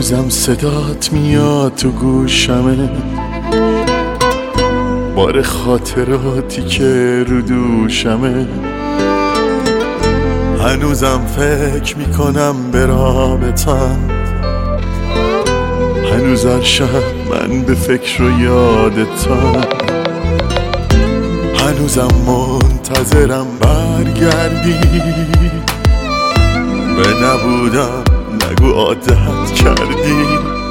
هنوزم صدات میاد تو گوشمه، بار خاطراتی که رو دوشمه. هنوزم فکر میکنم به رابطم، هنوز هر شب من به فکر و یادتم. هنوزم منتظرم برگردی، به نبودم نگو عادت کردی.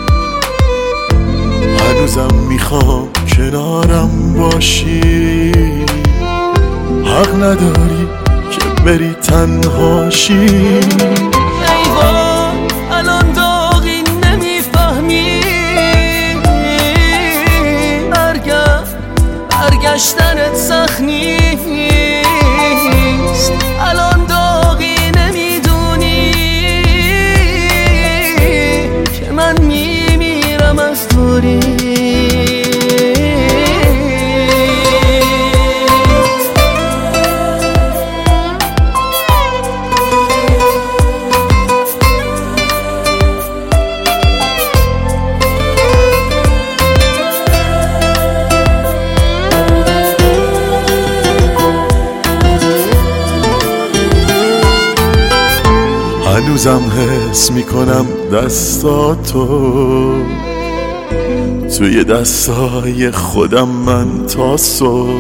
هنوزم میخوام کنارم باشی، حق نداری که بری تنهاشی. ای وای الان داغی نمیفهمی، برگشتنت سخت نیست. الان داغی نمیدونی که من میمیرم از دوری. هنوزم حس میکنم دستاتو توی دستای خودم من تا صبح.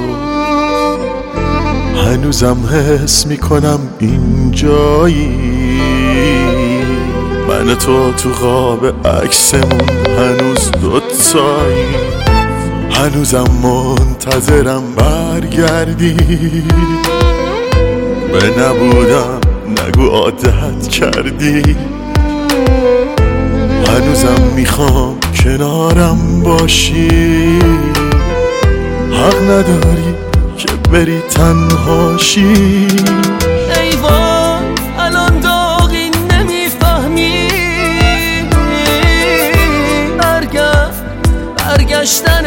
هنوزم حس میکنم اینجایی، من تو تو خواب عکسمون هنوز دوتایی. هنوزم منتظرم برگردی، به نبودم نگو عادت کردی. هنوزم میخوام کنارم باشی، حق نداری که بری تنهاشی. ای وای الان داغی نمیفهمی، برگشتن